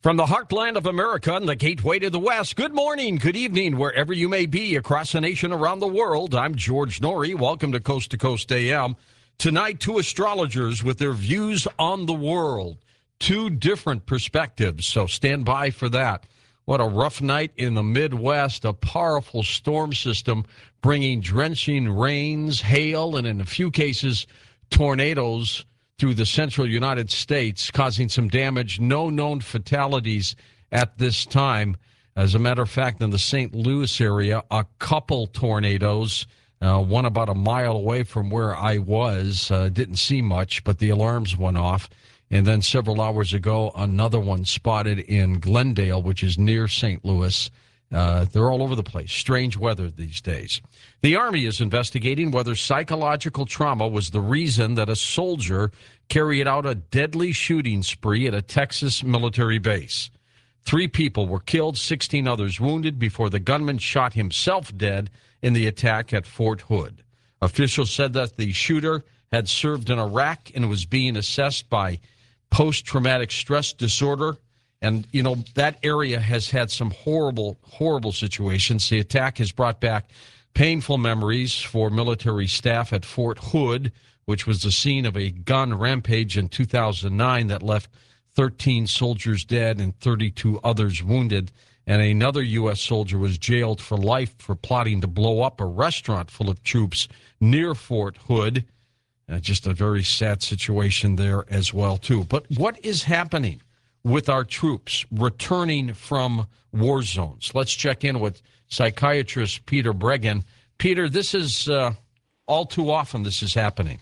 From the heartland of America and the gateway to the West, good morning, good evening, wherever you may be across the nation, around the world. I'm George Noory. Welcome to Coast AM. Tonight, two astrologers with their views on the world, two different perspectives, so stand by for that. What a rough night in the Midwest, a powerful storm system bringing drenching rains, hail, and in a few cases, tornadoes through the central United States, causing some damage. No known fatalities at this time. As a matter of fact, in the St. Louis area, a couple tornadoes, one about a mile away from where I was. Didn't see much, but the alarms went off. And then several hours ago, another one spotted in Glendale, which is near St. Louis. They're all over the place. Strange weather these days. The Army is investigating whether psychological trauma was the reason that a soldier carried out a deadly shooting spree at a Texas military base. 3 people were killed, 16 others wounded before the gunman shot himself dead in the attack at Fort Hood. Officials said that the shooter had served in Iraq and was being assessed by post-traumatic stress disorder. And, you know, that area has had some horrible, horrible situations. The attack has brought back painful memories for military staff at Fort Hood, which was the scene of a gun rampage in 2009 that left 13 soldiers dead and 32 others wounded. And another U.S. soldier was jailed for life for plotting to blow up a restaurant full of troops near Fort Hood. Just a very sad situation there as well, too. But what is happening with our troops returning from war zones? Let's check in with psychiatrist Peter Breggin. Peter, this is all too often this is happening.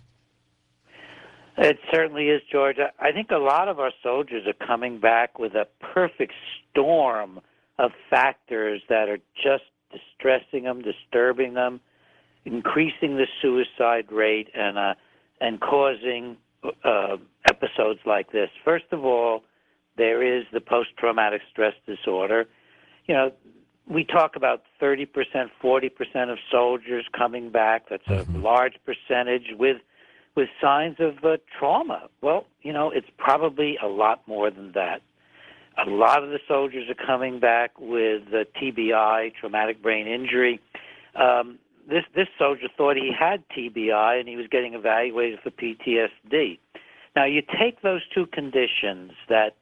It certainly is, George. I think a lot of our soldiers are coming back with a perfect storm of factors that are just distressing them, disturbing them, increasing the suicide rate, and causing episodes like this. First of all, there is the post-traumatic stress disorder. You know, we talk about 30%, 40% of soldiers coming back. That's a large percentage with signs of trauma. Well, you know, it's probably a lot more than that. A lot of the soldiers are coming back with TBI, traumatic brain injury. This soldier thought he had TBI, and he was getting evaluated for PTSD. Now, you take those two conditions that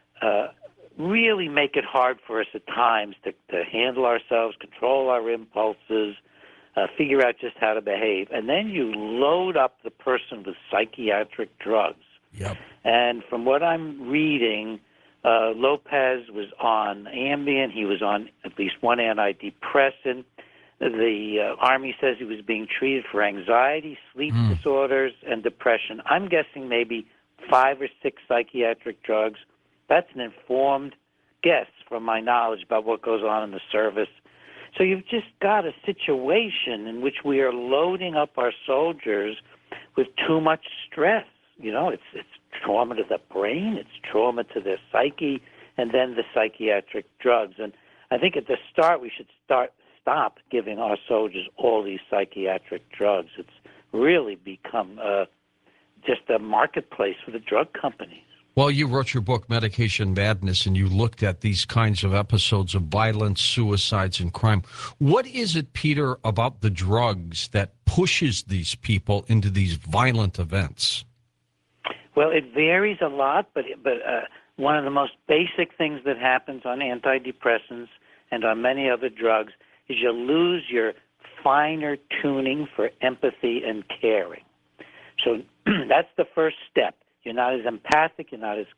really make it hard for us at times to handle ourselves, control our impulses, figure out just how to behave. And then you load up the person with psychiatric drugs. Yep. And from what I'm reading, Lopez was on Ambien. He was on at least one antidepressant. The Army says he was being treated for anxiety, sleep disorders, and depression. I'm guessing maybe 5 or 6 psychiatric drugs. That's an informed guess from my knowledge about what goes on in the service. So you've just got a situation in which we are loading up our soldiers with too much stress. You know, it's trauma to the brain, it's trauma to their psyche, and then the psychiatric drugs. And I think at the start we should stop giving our soldiers all these psychiatric drugs. It's really become just a marketplace for the drug companies. Well, you wrote your book, Medication Madness, and you looked at these kinds of episodes of violence, suicides, and crime. What is it, Peter, about the drugs that pushes these people into these violent events? Well, it varies a lot, but one of the most basic things that happens on antidepressants and on many other drugs is you lose your finer tuning for empathy and caring. So that's the first step. You're not as empathic. You're not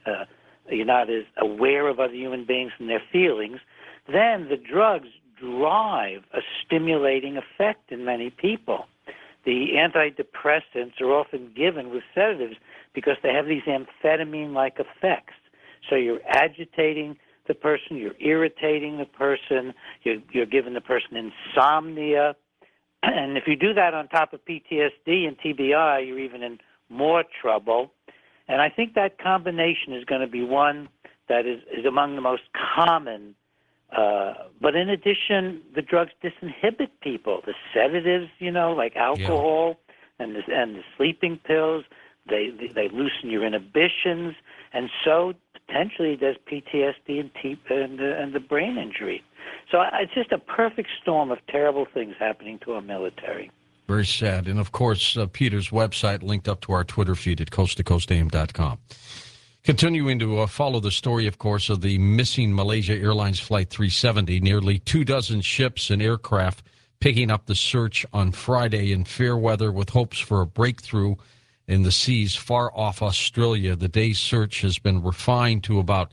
as aware of other human beings and their feelings. Then the drugs drive a stimulating effect in many people. The antidepressants are often given with sedatives because they have these amphetamine-like effects. So you're agitating the person, you're irritating the person, you're giving the person insomnia. And if you do that on top of PTSD and TBI, you're even in more trouble. And I think that combination is going to be one that is among the most common. But in addition, the drugs disinhibit people. The sedatives, you know, like alcohol and the sleeping pills, they loosen your inhibitions. And so potentially there's PTSD and the brain injury. So it's just a perfect storm of terrible things happening to our military. Very sad. And, of course, Peter's website linked up to our Twitter feed at coasttocoastam.com. Continuing to follow the story, of course, of the missing Malaysia Airlines Flight 370, nearly 24 ships and aircraft picking up the search on Friday in fair weather with hopes for a breakthrough in the seas far off Australia. The day's search has been refined to about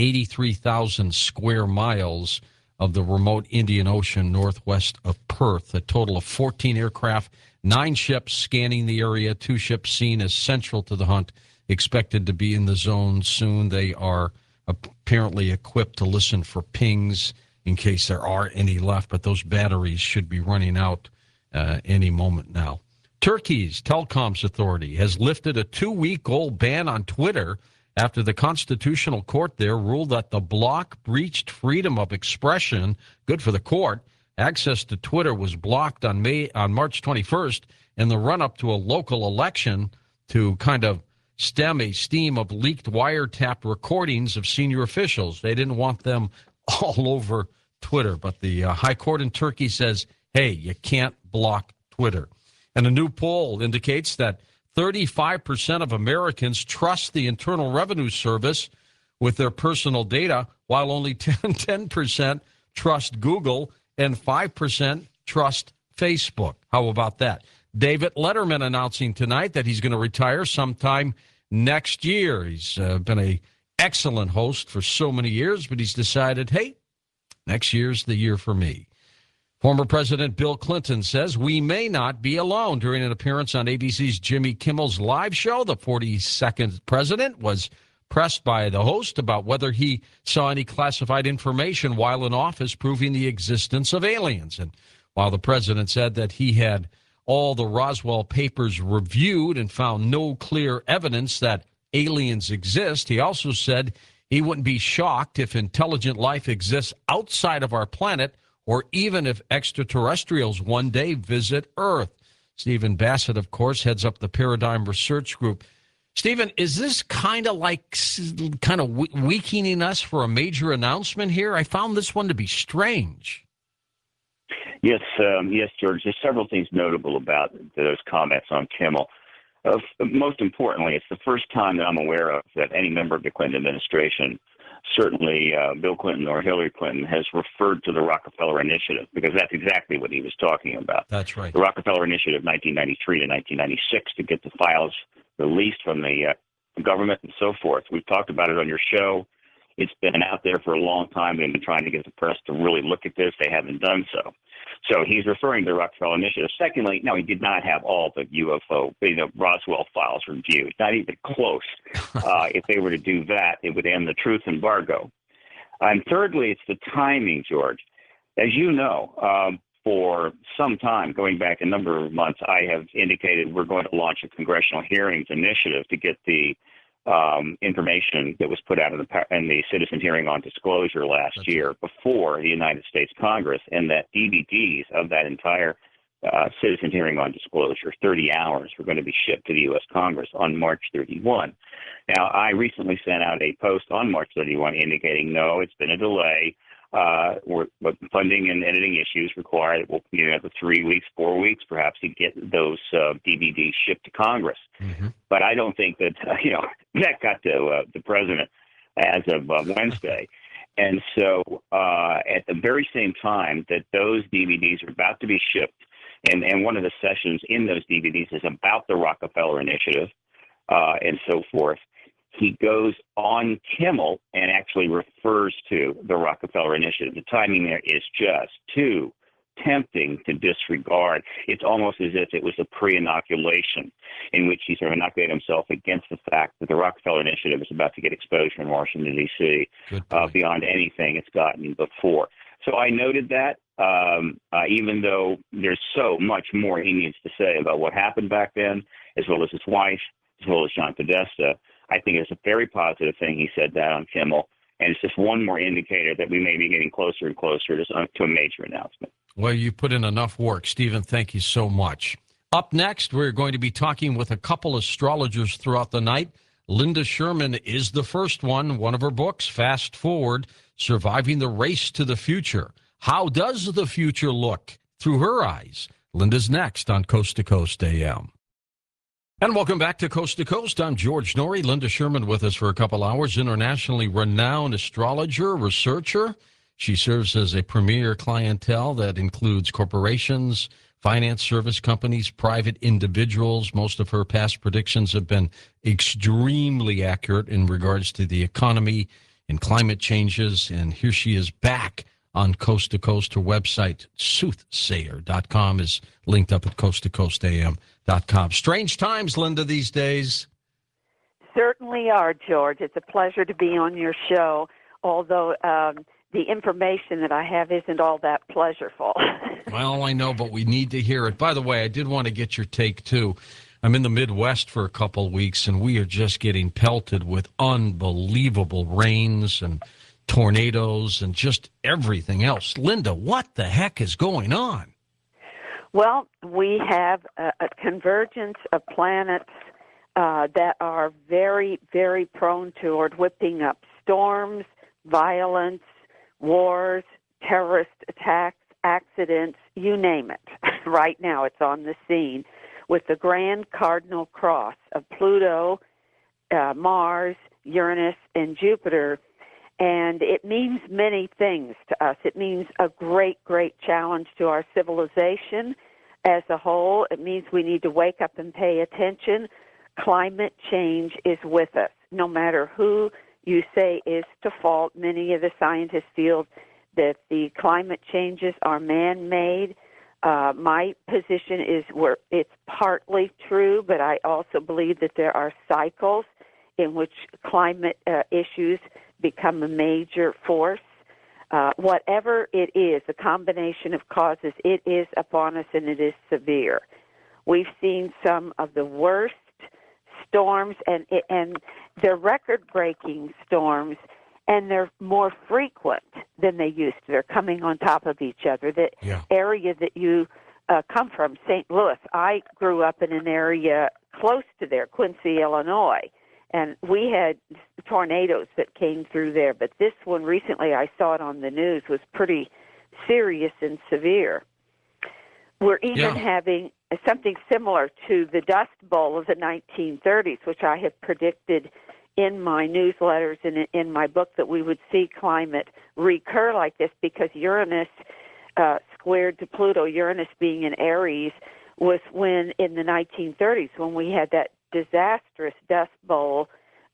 83,000 square miles of the remote Indian Ocean northwest of Perth. A total of 14 aircraft, 9 ships scanning the area, 2 ships seen as central to the hunt, expected to be in the zone soon. They are apparently equipped to listen for pings in case there are any left, but those batteries should be running out any moment now. Turkey's Telecoms Authority has lifted a 2-week-old ban on Twitter after the Constitutional Court there ruled that the block breached freedom of expression. Good for the court. Access to Twitter was blocked on March 21st in the run-up to a local election to kind of stem a stream of leaked wiretapped recordings of senior officials. They didn't want them all over Twitter, but the High Court in Turkey says, hey, you can't block Twitter. And a new poll indicates that 35% of Americans trust the Internal Revenue Service with their personal data, while only 10% trust Google and 5% trust Facebook. How about that? David Letterman announcing tonight that he's going to retire sometime next year. He's been an excellent host for so many years, but he's decided, hey, next year's the year for me. Former President Bill Clinton says we may not be alone. During an appearance on ABC's Jimmy Kimmel's live show, the 42nd president was pressed by the host about whether he saw any classified information while in office proving the existence of aliens. And while the president said that he had all the Roswell papers reviewed and found no clear evidence that aliens exist, he also said he wouldn't be shocked if intelligent life exists outside of our planet, or even if extraterrestrials one day visit Earth. Stephen Bassett, of course, heads up the Paradigm Research Group. Stephen, is this kind of weakening us for a major announcement here? I found this one to be strange. Yes, George. There's several things notable about those comments on Kimmel. Most importantly, it's the first time that I'm aware of that any member of the Clinton administration, certainly Bill Clinton or Hillary Clinton, has referred to the Rockefeller Initiative, because that's exactly what he was talking about. That's right. The Rockefeller Initiative, 1993 to 1996, to get the files released from the government and so forth. We've talked about it on your show. It's been out there for a long time. They've been trying to get the press to really look at this. They haven't done so. So he's referring to the Rockefeller Initiative. Secondly, no, he did not have all the UFO, Roswell files reviewed, not even close. If they were to do that, it would end the truth embargo. And thirdly, it's the timing, George. As you know, for some time, going back a number of months, I have indicated we're going to launch a congressional hearings initiative to get the information that was put out in the citizen hearing on disclosure last year before the United States Congress, and that DVDs of that entire citizen hearing on disclosure, 30 hours, were going to be shipped to the U.S. Congress on March 31. Now, I recently sent out a post on March 31 indicating, no, it's been a delay. Funding and editing issues require that we'll the 3 weeks, 4 weeks, perhaps, to get those DVDs shipped to Congress. Mm-hmm. But I don't think that that got to the president as of Wednesday. And so at the very same time that those DVDs are about to be shipped, and one of the sessions in those DVDs is about the Rockefeller Initiative and so forth, he goes on Kimmel and actually refers to the Rockefeller Initiative. The timing there is just too tempting to disregard. It's almost as if it was a pre-inoculation in which he sort of inoculated himself against the fact that the Rockefeller Initiative is about to get exposure in Washington, D.C. Beyond anything it's gotten before. So I noted that, even though there's so much more he needs to say about what happened back then, as well as his wife, as well as John Podesta, I think it's a very positive thing he said that on Kimmel, and it's just one more indicator that we may be getting closer and closer to a major announcement. Well, you put in enough work, Stephen. Thank you so much. Up next, we're going to be talking with a couple astrologers throughout the night Linda Sherman is the first one of her books, Fast Forward, Surviving the Race to the Future. How does the future look through her eyes? Linda's next on Coast to Coast AM. And welcome back to Coast to Coast. I'm George Noory. Linda Sherman with us for a couple hours, internationally renowned astrologer, researcher. She serves as a premier clientele that includes corporations, finance service companies, private individuals. Most of her past predictions have been extremely accurate in regards to the economy and climate changes. And here she is back on Coast to Coast. Her website, soothsayer.com, is linked up at coasttocoastam.com. Strange times, Linda, these days. Certainly are, George. It's a pleasure to be on your show, although the information that I have isn't all that pleasurable. Well, I know, but we need to hear it. By the way, I did want to get your take, too. I'm in the Midwest for a couple of weeks, and we are just getting pelted with unbelievable rains and tornadoes and just everything else. Linda, what the heck is going on? Well, we have a convergence of planets that are very, very prone toward whipping up storms, violence, wars, terrorist attacks, accidents, you name it. Right now it's on the scene with the grand cardinal cross of Pluto, Mars, Uranus, and Jupiter. And it means many things to us. It means a great, great challenge to our civilization as a whole. It means we need to wake up and pay attention. Climate change is with us. No matter who you say is to fault, many of the scientists feel that the climate changes are man-made. My position is where it's partly true, but I also believe that there are cycles in which climate issues become a major force. Whatever it is, a combination of causes, it is upon us and it is severe. We've seen some of the worst storms, and they're record-breaking storms, and they're more frequent than they used to. They're coming on top of each other. The area that you come from, St. Louis, I grew up in an area close to there, Quincy, Illinois, and we had tornadoes that came through there. But this one recently, I saw it on the news, was pretty serious and severe. We're even having something similar to the Dust Bowl of the 1930s, which I have predicted in my newsletters and in my book that we would see climate recur like this because Uranus squared to Pluto, Uranus being in Aries, was when in the 1930s when we had that disastrous Dust Bowl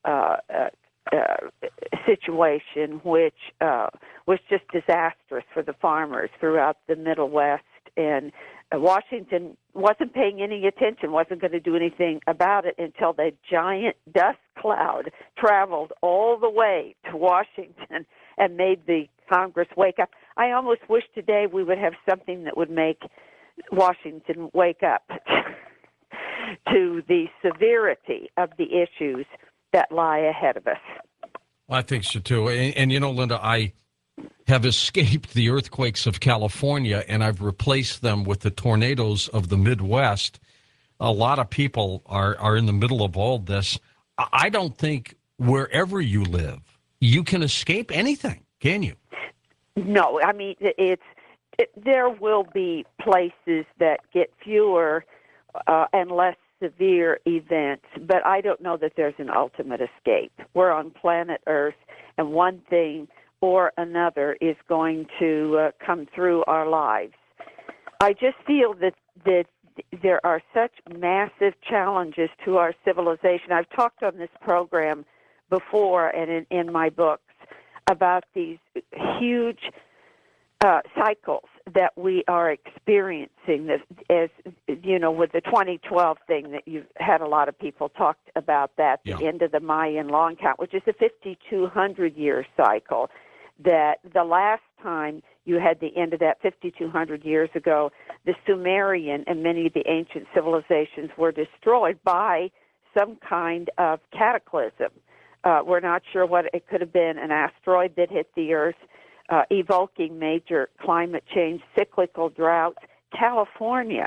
situation, which was just disastrous for the farmers throughout the Middle West. And Washington wasn't paying any attention, wasn't going to do anything about it until the giant dust cloud traveled all the way to Washington and made the Congress wake up. I almost wish today we would have something that would make Washington wake up to the severity of the issues that lie ahead of us. Well, I think so, too. And you know, Linda, I have escaped the earthquakes of California, and I've replaced them with the tornadoes of the Midwest. A lot of people are in the middle of all this. I don't think wherever you live, you can escape anything, can you? No, I mean, there will be places that get fewer and less severe events, but I don't know that there's an ultimate escape. We're on planet Earth, and one thing or another is going to come through our lives. I just feel that there are such massive challenges to our civilization. I've talked on this program before and in my books about these huge cycles that we are experiencing, as you know, with the 2012 thing that you've had a lot of people talked about that, the end of the Mayan long count, which is a 5,200-year cycle, that the last time you had the end of that 5,200 years ago, the Sumerian and many of the ancient civilizations were destroyed by some kind of cataclysm. We're not sure what it could have been, an asteroid that hit the Earth, evoking major climate change, cyclical droughts. California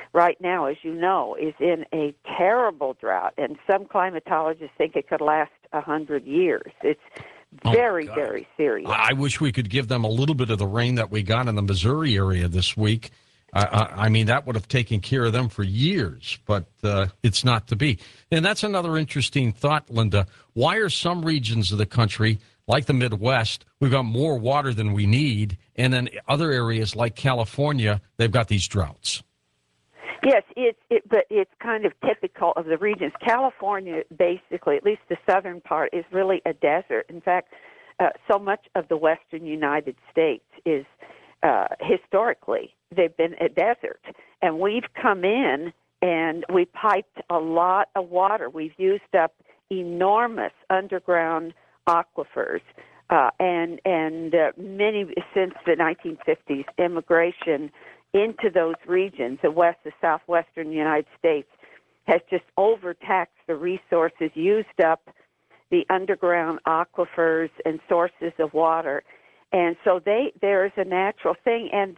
right now, as you know, is in a terrible drought, and some climatologists think it could last 100 years. It's very, very serious. I wish we could give them a little bit of the rain that we got in the Missouri area this week. I mean, that would have taken care of them for years, but it's not to be. And that's another interesting thought, Linda. Why are some regions of the country, like the Midwest, we've got more water than we need, and then other areas like California, they've got these droughts? Yes, but it's kind of typical of the regions. California, basically, at least the southern part, is really a desert. In fact, so much of the western United States is historically, they've been a desert. And we've come in and we piped a lot of water. We've used up enormous underground aquifers. And many, since the 1950s, immigration into those regions, the southwestern United States, has just overtaxed the resources, used up the underground aquifers and sources of water. And so there is a natural thing, and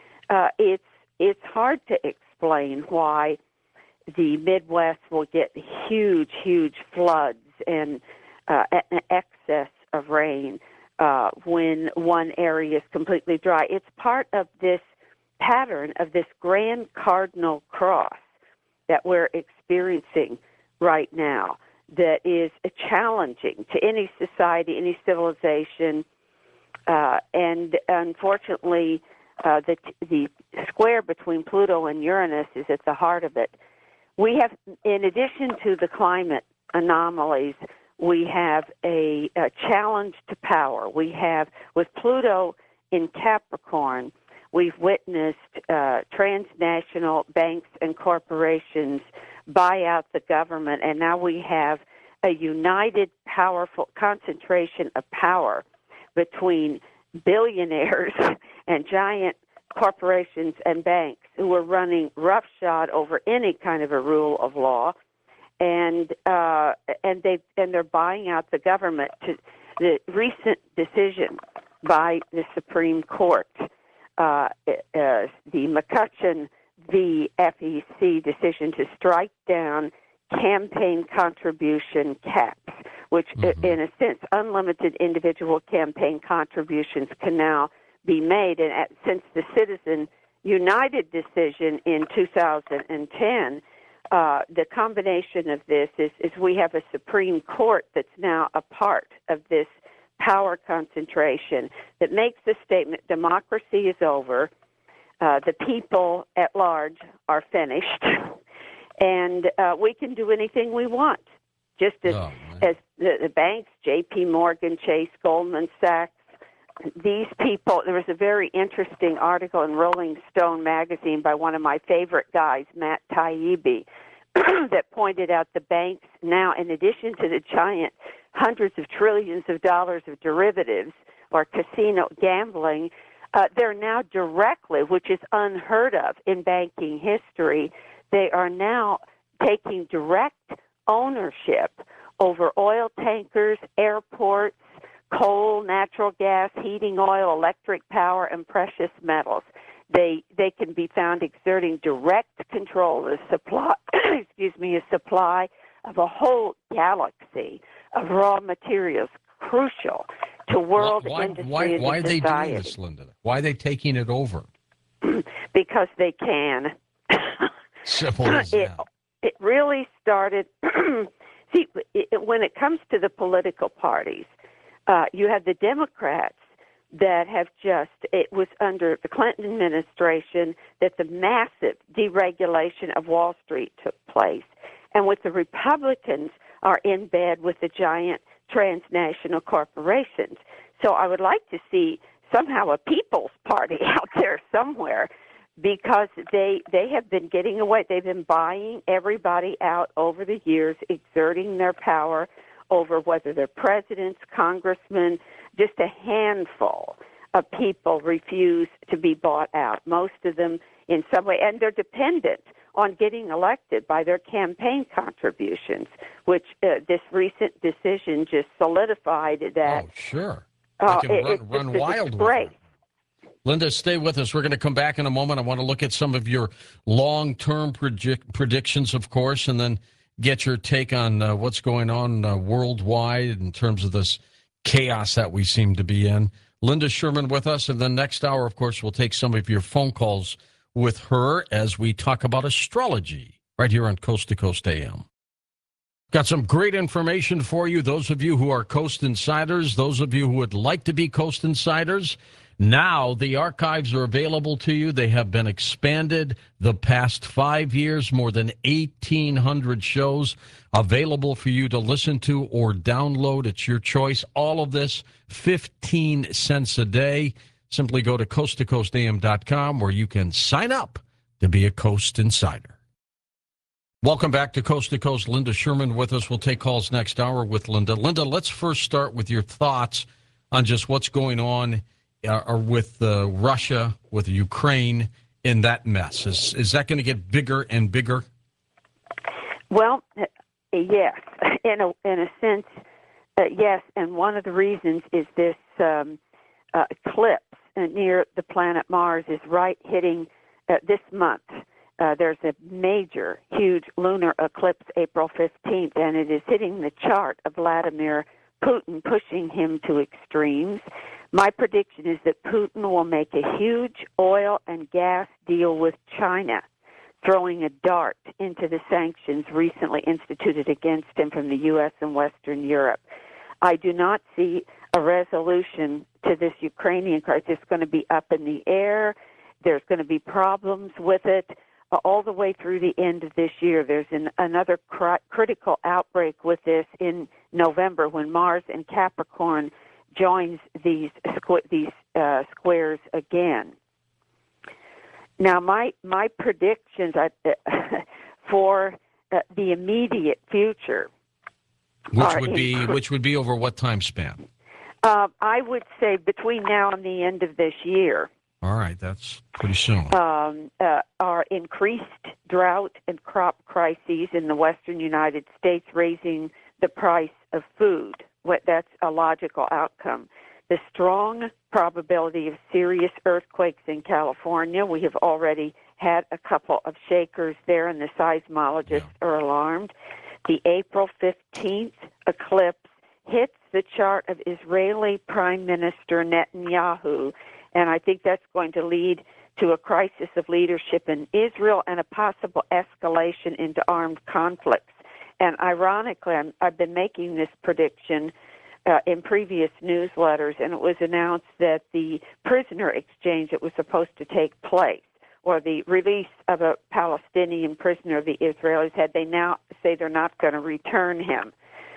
it's hard to explain why the Midwest will get huge floods and an excess of rain when one area is completely dry. It's part of this pattern of this grand cardinal cross that we're experiencing right now that is challenging to any society, any civilization, and unfortunately the square between Pluto and Uranus is at the heart of it. We have, in addition to the climate anomalies, we have a challenge to power. We have, with Pluto in Capricorn, we've witnessed transnational banks and corporations buy out the government, and now we have a united, powerful concentration of power between billionaires and giant corporations and banks who are running roughshod over any kind of a rule of law, and they're buying out the government. To the recent decision by the Supreme Court, the McCutcheon v. FEC decision to strike down campaign contribution caps, which, in a sense, unlimited individual campaign contributions can now be made. And since the Citizen United decision in 2010, the combination of this is we have a Supreme Court that's now a part of this power concentration that makes the statement, democracy is over, the people at large are finished, and we can do anything we want. Just as the banks, J.P. Morgan, Chase, Goldman Sachs, these people, there was a very interesting article in Rolling Stone magazine by one of my favorite guys, Matt Taibbi, that pointed out the banks now, in addition to the giant hundreds of trillions of dollars of derivatives or casino gambling, they're now directly, which is unheard of in banking history, they are now taking direct ownership over oil tankers, airports, coal, natural gas, heating oil, electric power, and precious metals. They can be found exerting direct control of supply, a supply of a whole galaxy of raw materials crucial to world industry and why are they society. doing this, Linda? Why are they taking it over? Because they can. Simple as that. It really started. See, when it comes to the political parties, you have the Democrats that have it was under the Clinton administration that the massive deregulation of Wall Street took place. And with the Republicans are in bed with the giant transnational corporations. So I would like to see somehow a People's Party out there somewhere, because they have been getting away. They've been buying everybody out over the years, exerting their power over whether they're presidents, congressmen. Just a handful of people refuse to be bought out, most of them in some way, and they're dependent on getting elected by their campaign contributions, which this recent decision just solidified that. Oh, sure. It's run just wild a disgrace. Linda, stay with us. We're going to come back in a moment. I want to look at some of your long-term predictions, of course, and then get your take on what's going on worldwide in terms of this chaos that we seem to be in. Linda Sherman with us, and then next hour, of course, we'll take some of your phone calls with her as we talk about astrology right here on Coast to Coast AM. Got some great information for you. Those of you who are Coast Insiders, those of you who would like to be Coast Insiders, now the archives are available to you. They have been expanded the past 5 years, more than 1,800 shows available for you to listen to or download. It's your choice. All of this, 15 cents a day. Simply go to coasttocoastam.com where you can sign up to be a Coast Insider. Welcome back to Coast. Linda Sherman with us. We'll take calls next hour with Linda. Linda, let's first start with your thoughts on just what's going on with Russia, with Ukraine in that mess. Is that going to get bigger and bigger? Well, yes, in a sense, yes. And one of the reasons is this eclipse near the planet Mars is right hitting this month. There's a major, huge lunar eclipse April 15th, and it is hitting the chart of Vladimir Putin, pushing him to extremes. My prediction is that Putin will make a huge oil and gas deal with China, throwing a dart into the sanctions recently instituted against him from the U.S. and Western Europe. I do not see a resolution to this Ukrainian crisis. It's going to be up in the air. There's going to be problems with it all the way through the end of this year. There's another critical outbreak with this in November when Mars and Capricorn joins these squares again. Now, my predictions for the immediate future, which would be over what time span? I would say between now and the end of this year. All right, that's pretty soon. Are increased drought and crop crises in the western United States, raising the price of food. That's a logical outcome. The strong probability of serious earthquakes in California. We have already had a couple of shakers there, and the seismologists are alarmed. The April 15th eclipse hits the chart of Israeli Prime Minister Netanyahu, and I think that's going to lead to a crisis of leadership in Israel and a possible escalation into armed conflicts. And ironically, I've been making this prediction in previous newsletters, and it was announced that the prisoner exchange that was supposed to take place, or the release of a Palestinian prisoner the Israelis had, they now say they're not going to return him.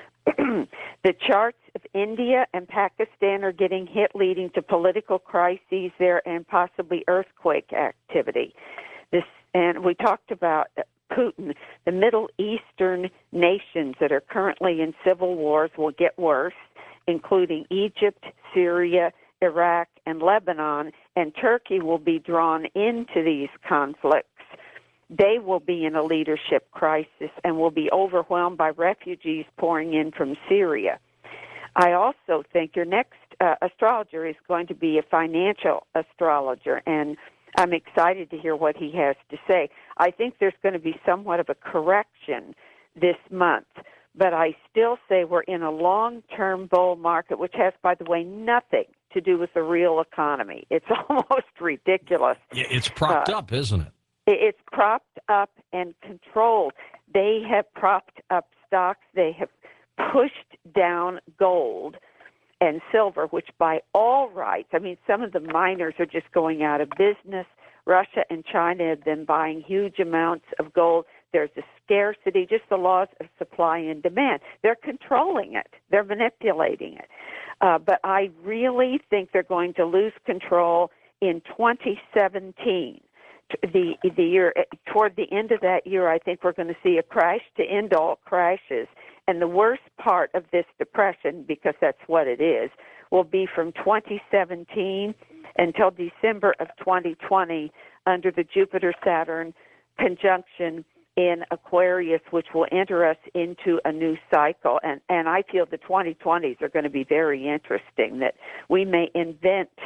The charts of India and Pakistan are getting hit, leading to political crises there and possibly earthquake activity. And we talked about Putin. The Middle Eastern nations that are currently in civil wars will get worse, including Egypt, Syria, Iraq, and Lebanon, and Turkey will be drawn into these conflicts. They will be in a leadership crisis and will be overwhelmed by refugees pouring in from Syria. I also think your next astrologer is going to be a financial astrologer, and I'm excited to hear what he has to say. I think there's going to be somewhat of a correction this month, but I still say we're in a long-term bull market, which has, by the way, nothing to do with the real economy. It's almost ridiculous. Yeah, it's propped up, isn't it? It's propped up and controlled. They have propped up stocks. They have pushed down gold and silver, which by all rights, I mean, some of the miners are just going out of business. Russia and China have been buying huge amounts of gold. There's a scarcity, just the laws of supply and demand. They're controlling it. They're manipulating it. But I really think they're going to lose control in 2017. The year toward the end of that year, I think we're going to see a crash to end all crashes. And the worst part of this depression, because that's what it is, will be from 2017 until December of 2020 under the Jupiter-Saturn conjunction in Aquarius, which will enter us into a new cycle. And I feel the 2020s are going to be very interesting, that we may invent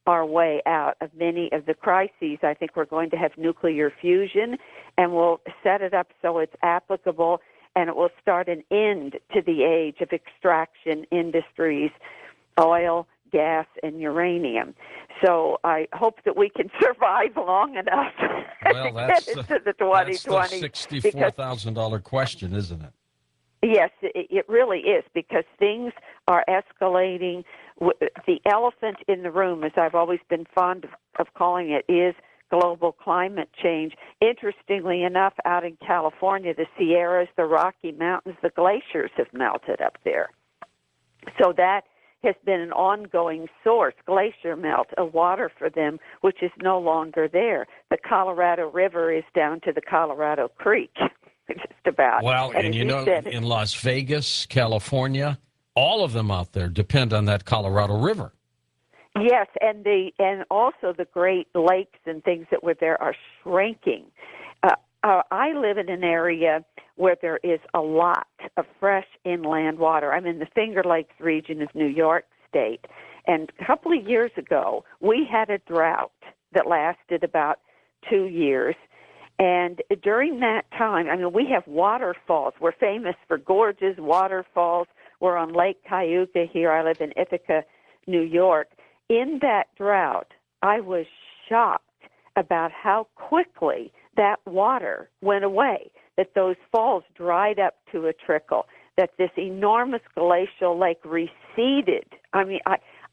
our way out of many of the crises. I think we're going to have nuclear fusion, and we'll set it up so it's applicable, and it will start an end to the age of extraction industries, oil, gas, and uranium. So I hope that we can survive long enough Well, to get into the 2020. That's the $64,000 question, isn't it? Yes, it really is, because things are escalating. The elephant in the room, as I've always been fond of calling it, is global climate change. Interestingly enough, out in California, the Sierras, the Rocky Mountains, the glaciers have melted up there. So that has been an ongoing source, glacier melt, of water for them, which is no longer there. The Colorado River is down to the Colorado Creek. Just about. Well, and you know, in Las Vegas, California, all of them out there depend on that Colorado River. Yes, and also the Great Lakes and things that were there are shrinking. I live in an area where there is a lot of fresh inland water. I'm in the Finger Lakes region of New York State, and a couple of years ago, we had a drought that lasted about 2 years. And during that time, I mean, we have waterfalls. We're famous for gorges, waterfalls. We're on Lake Cayuga here. I live in Ithaca, New York. In that drought, I was shocked about how quickly that water went away, that those falls dried up to a trickle, that this enormous glacial lake receded. I mean,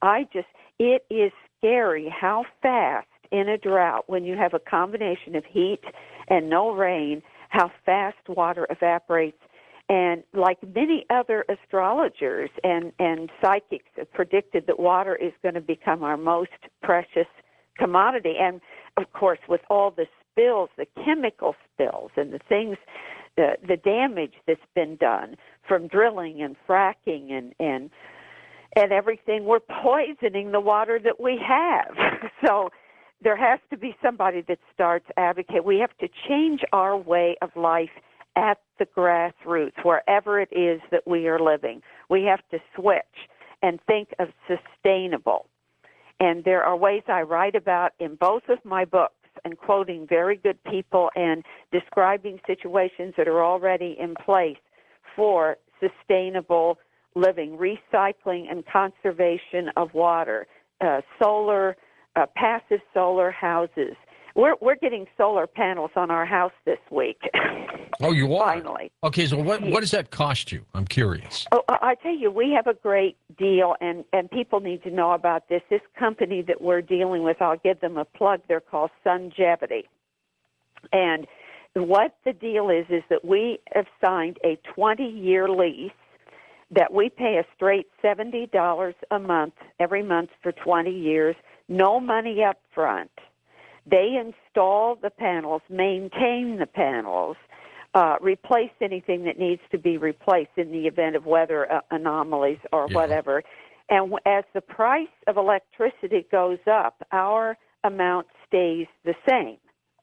it is scary how fast in a drought, when you have a combination of heat and no rain, how fast water evaporates. And like many other astrologers and psychics have predicted that water is going to become our most precious commodity. And, of course, with all the spills, the chemical spills and the things, the damage that's been done from drilling and fracking and everything, we're poisoning the water that we have. So there has to be somebody that starts advocating. We have to change our way of life at the grassroots, wherever it is that we are living. We have to switch and think of sustainable. And there are ways I write about in both of my books, and quoting very good people and describing situations that are already in place for sustainable living, recycling and conservation of water, solar, passive solar houses. We're getting solar panels on our house this week. Oh, you are? Finally. Okay, so what does that cost you? I'm curious. Oh, I tell you, we have a great deal, and people need to know about this. This company that we're dealing with, I'll give them a plug. They're called Sungevity. And what the deal is that we have signed a 20-year lease that we pay a straight $70 a month, every month for 20 years, no money up front. They install the panels, maintain the panels, replace anything that needs to be replaced in the event of weather anomalies or whatever. And as the price of electricity goes up, our amount stays the same.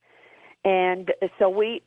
And so we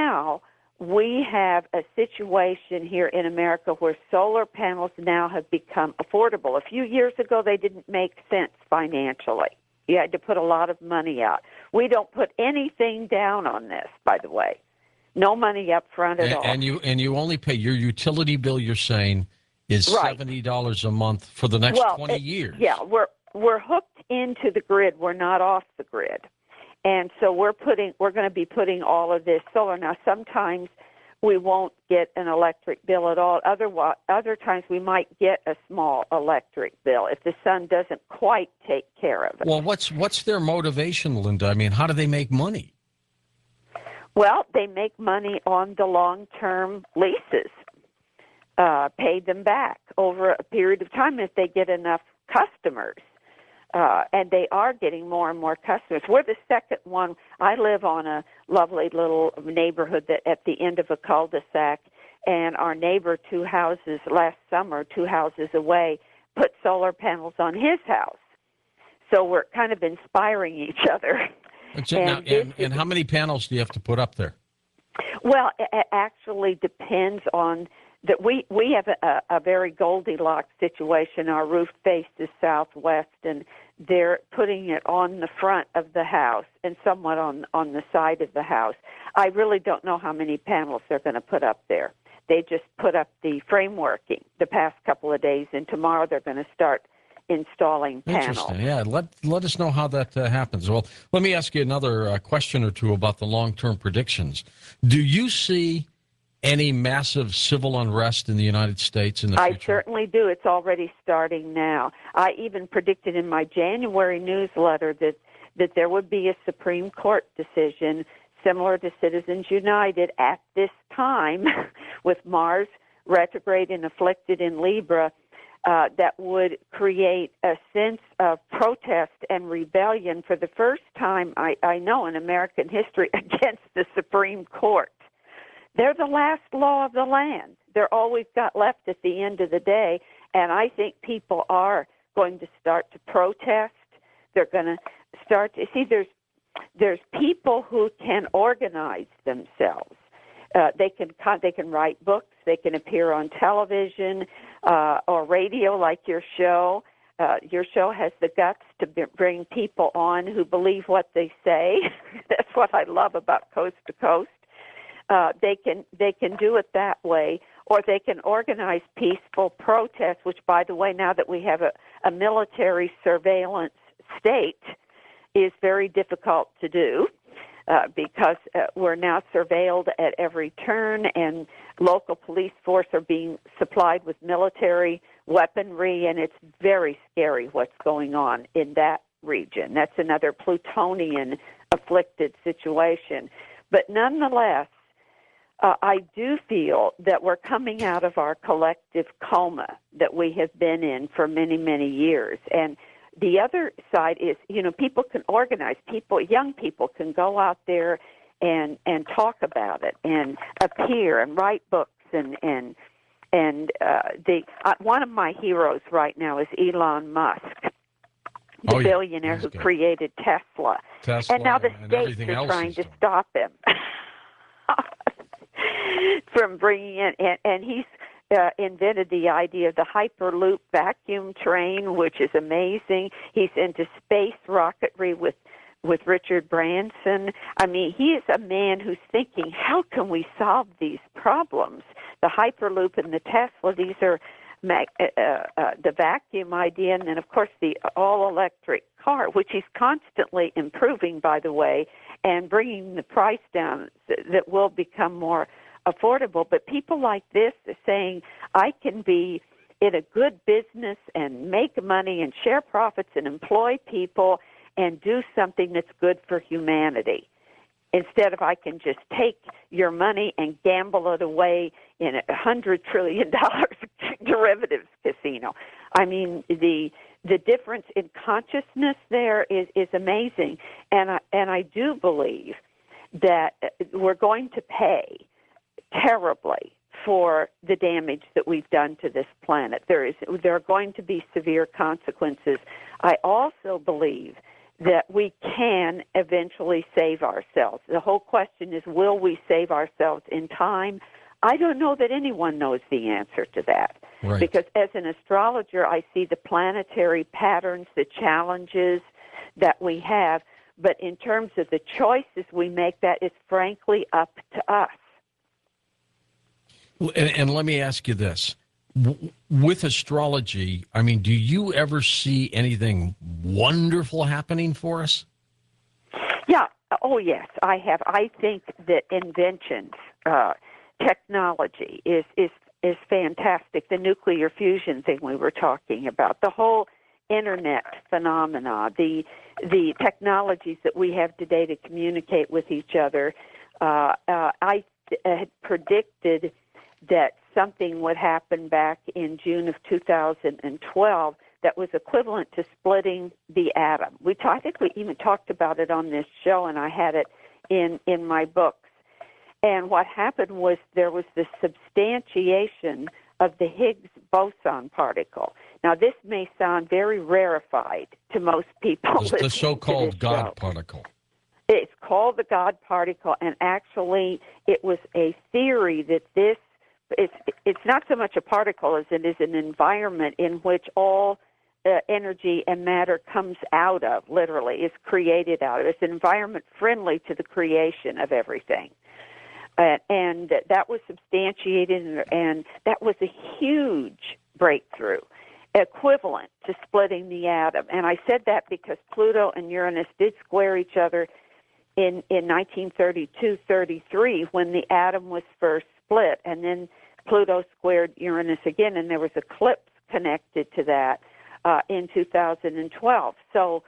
have a situation here in America where solar panels now have become affordable. A few years ago, they didn't make sense financially. You had to put a lot of money out. We don't put anything down on this, by the way. No money up front at all. And you only pay your utility bill, you're saying, is $70 a month for the next 20 years. Yeah, we're hooked into the grid. We're not off the grid. And so we're going to be putting all of this solar. Now, sometimes we won't get an electric bill at all. Other times we might get a small electric bill if the sun doesn't quite take care of it. Well, what's their motivation, Linda? I mean, how do they make money? Well, they make money on the long-term leases, pay them back over a period of time if they get enough customers. And they are getting more and more customers. We're the second one. I live on a lovely little neighborhood that at the end of a cul-de-sac, and our neighbor last summer, 2 houses away, put solar panels on his house. So we're kind of inspiring each other. And how many panels do you have to put up there? Well, it actually depends on that we have a very Goldilocks situation. Our roof faces southwest, and they're putting it on the front of the house and somewhat on the side of the house. I really don't know how many panels they're going to put up there. They just put up the frameworking the past couple of days, and tomorrow they're going to start installing panels. Interesting. Yeah, let us know how that happens. Well, let me ask you another question or two about the long-term predictions. Do you see any massive civil unrest in the United States in the future? I certainly do. It's already starting now. I even predicted in my January newsletter that there would be a Supreme Court decision similar to Citizens United at this time with Mars retrograde and afflicted in Libra, that would create a sense of protest and rebellion for the first time, I know, in American history against the Supreme Court. They're the last law of the land. They're all we've got left at the end of the day, and I think people are going to start to protest. They're going to start to see there's people who can organize themselves. They can write books. They can appear on television or radio, like your show. Your show has the guts to bring people on who believe what they say. That's what I love about Coast to Coast. They can do it that way, or they can organize peaceful protests. Which, by the way, now that we have a military surveillance state, is very difficult to do. Because we're now surveilled at every turn, and local police force are being supplied with military weaponry, and it's very scary what's going on in that region. That's another plutonian-afflicted situation. But nonetheless, I do feel that we're coming out of our collective coma that we have been in for many, many years. And the other side is, people can organize. Young people can go out there and talk about it and appear and write books and one of my heroes right now is Elon Musk, the billionaire who created Tesla. And now the states are trying to stop him from bringing in, and he's invented the idea of the Hyperloop vacuum train, which is amazing. He's into space rocketry with Richard Branson. I mean, he is a man who's thinking, how can we solve these problems? The Hyperloop and the Tesla, these are the vacuum idea, and then, of course, the all-electric car, which he's constantly improving, by the way, and bringing the price down that will become more affordable. But people like this are saying, I can be in a good business and make money and share profits and employ people and do something that's good for humanity, instead of I can just take your money and gamble it away in $100 trillion derivatives casino. I mean, the difference in consciousness there is amazing, and I do believe that we're going to pay terribly for the damage that we've done to this planet. There are going to be severe consequences. I also believe that we can eventually save ourselves. The whole question is, will we save ourselves in time? I don't know that anyone knows the answer to that. Right. Because as an astrologer, I see the planetary patterns, the challenges that we have. But in terms of the choices we make, that is frankly up to us. And let me ask you this. With astrology, I mean, do you ever see anything wonderful happening for us? Yeah. Oh, yes, I have. I think that inventions, technology is fantastic. The nuclear fusion thing we were talking about, the whole internet phenomena, the technologies that we have today to communicate with each other. I had predicted that something would happen back in June of 2012 that was equivalent to splitting the atom. I think we even talked about it on this show, and I had it in my books. And what happened was there was this substantiation of the Higgs boson particle. Now, this may sound very rarefied to most people. The so-called God particle. It's called the God particle, and actually it was a theory that this it's not so much a particle as it is an environment in which all energy and matter comes out of, literally, is created out of. It's an environment friendly to the creation of everything. And that was substantiated, and that was a huge breakthrough, equivalent to splitting the atom. And I said that because Pluto and Uranus did square each other in 1932-33 when the atom was first split, and then Pluto squared Uranus again, and there was eclipse connected to that in 2012. So,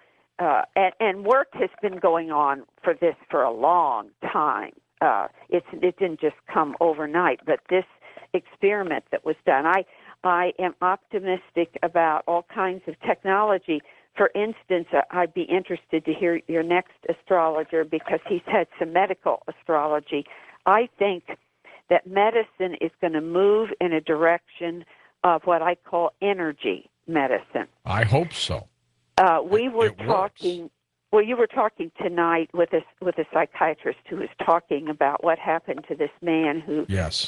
and work has been going on for this for a long time. It didn't just come overnight, but this experiment that was done, I am optimistic about all kinds of technology. For instance, I'd be interested to hear your next astrologer because he's had some medical astrology. I think that medicine is going to move in a direction of what I call energy medicine. I hope so. We were talking. Works. Well, you were talking tonight with a psychiatrist who was talking about what happened to this man who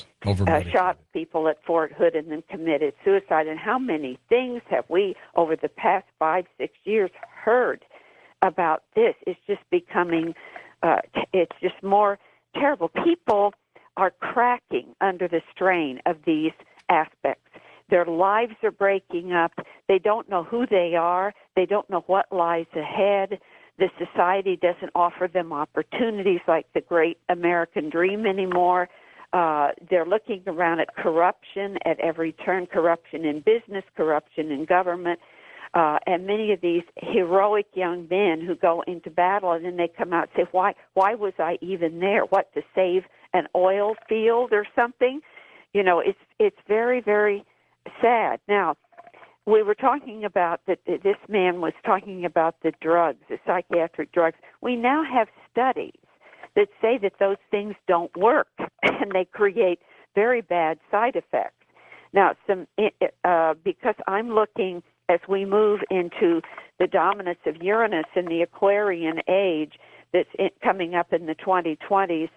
shot people at Fort Hood and then committed suicide. And how many things have we over the past 5-6 years heard about this? It's just becoming. It's just more terrible. People are cracking under the strain of these aspects. Their lives are breaking up. They don't know who they are. They don't know what lies ahead. The society doesn't offer them opportunities like the great American dream anymore. They're looking around at corruption at every turn, corruption in business, corruption in government. And many of these heroic young men who go into battle and then they come out and say, why was I even there? What, to save an oil field or something? You know, it's very, very sad. Now, we were talking about that. This man was talking about the drugs, the psychiatric drugs. We now have studies that say that those things don't work, and they create very bad side effects. Now, because I'm looking as we move into the dominance of Uranus in the Aquarian age that's coming up in the 2020s,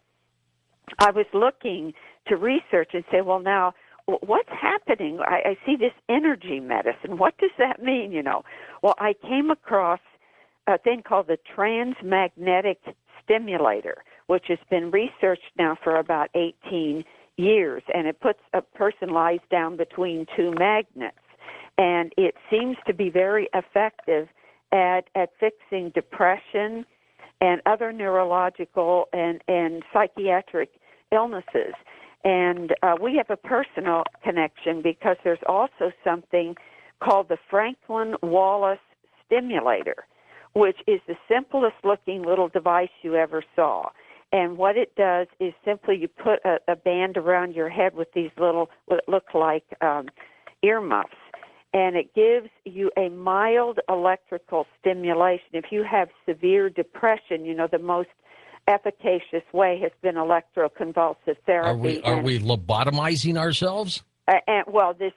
I was looking to research and say, well, now, what's happening? I see this energy medicine. What does that mean, you know? Well, I came across a thing called the transmagnetic stimulator, which has been researched now for about 18 years, and it puts a person lies down between two magnets, and it seems to be very effective at fixing depression and other neurological and psychiatric illnesses. And we have a personal connection because there's also something called the Franklin Wallace stimulator, which is the simplest looking little device you ever saw. And what it does is simply you put a band around your head with these little, what look like earmuffs, and it gives you a mild electrical stimulation. If you have severe depression, you know, the most efficacious way has been electroconvulsive therapy. Are we lobotomizing ourselves? And well, that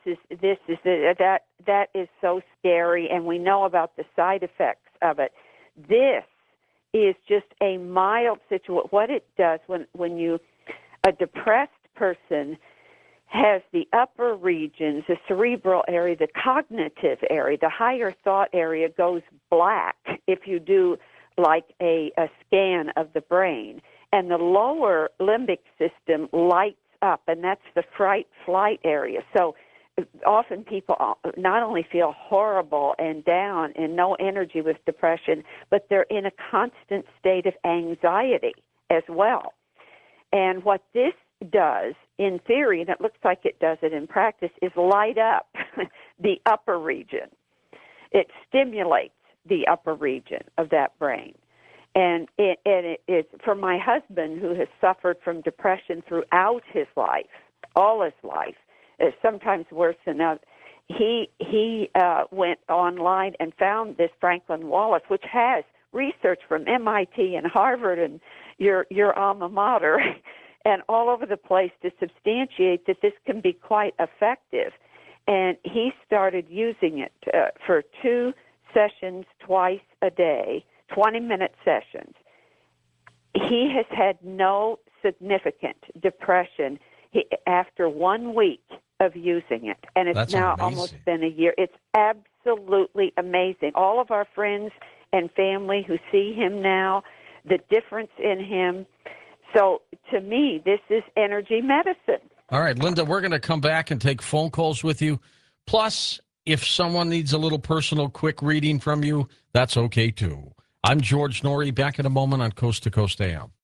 is so scary, and we know about the side effects of it. This is just a mild situation. What it does when a depressed person has the upper regions, the cerebral area, the cognitive area, the higher thought area goes black if you do like a scan of the brain, and the lower limbic system lights up, and that's the fright-flight area. So often people not only feel horrible and down and no energy with depression, but they're in a constant state of anxiety as well. And what this does, in theory, and it looks like it does it in practice, is light up the upper region. It stimulates the upper region of that brain. And it for my husband, who has suffered from depression throughout his life, all his life, sometimes worse than that, he went online and found this Franklin Wallace, which has research from MIT and Harvard and your alma mater and all over the place to substantiate that this can be quite effective. And he started using it for 2 sessions twice a day, 20-minute sessions. He has had no significant depression. after 1 week of using it, and it's That's now amazing. almost been a year. It's absolutely amazing. All of our friends and family who see him now, the difference in him. So to me, this is energy medicine. All right, Linda, we're going to come back and take phone calls with you. Plus, if someone needs a little personal quick reading from you, that's okay too. I'm George Noory, back in a moment on Coast to Coast AM.